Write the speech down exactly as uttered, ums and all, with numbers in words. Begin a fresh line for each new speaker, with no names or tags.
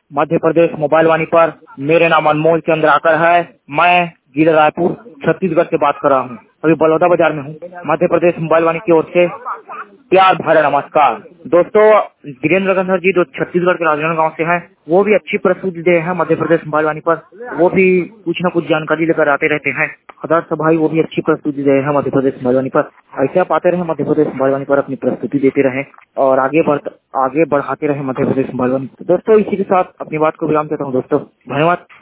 Madhya Pradesh mobile वाणी पर। मेरे नाम अनमोल चंद्राकर है। मैं जिला रायपुर छत्तीसगढ़ से बात कर रहा हूँ। अभी बलौदा बाजार में हूँ। मध्य प्रदेश मोबाइल वाणी की ओर से प्यार भरा नमस्कार। दोस्तों, वीरेंद्र गंधर जी जो छत्तीसगढ़ के राजनांदगांव से हैं, वो भी अच्छी प्रस्तुति दे हैं मध्य प्रदेश मोबाइल वाणी पर। वो भी कुछ न कुछ जानकारी लेकर आते रहते हैं। आदर्श भाई वो भी अच्छी प्रस्तुति दे हैं मध्य प्रदेश मोबाइल वाणी पर। ऐसे आप आते रहे मध्य प्रदेश मोबाइल वाणी पर, अपनी प्रस्तुति देते रहे और आगे बढ़ आगे बढ़ाते रहे मध्य प्रदेश मोबाइल वाणी। दोस्तों, इसी के साथ अपनी बात को विराम देता हूँ। दोस्तों, धन्यवाद।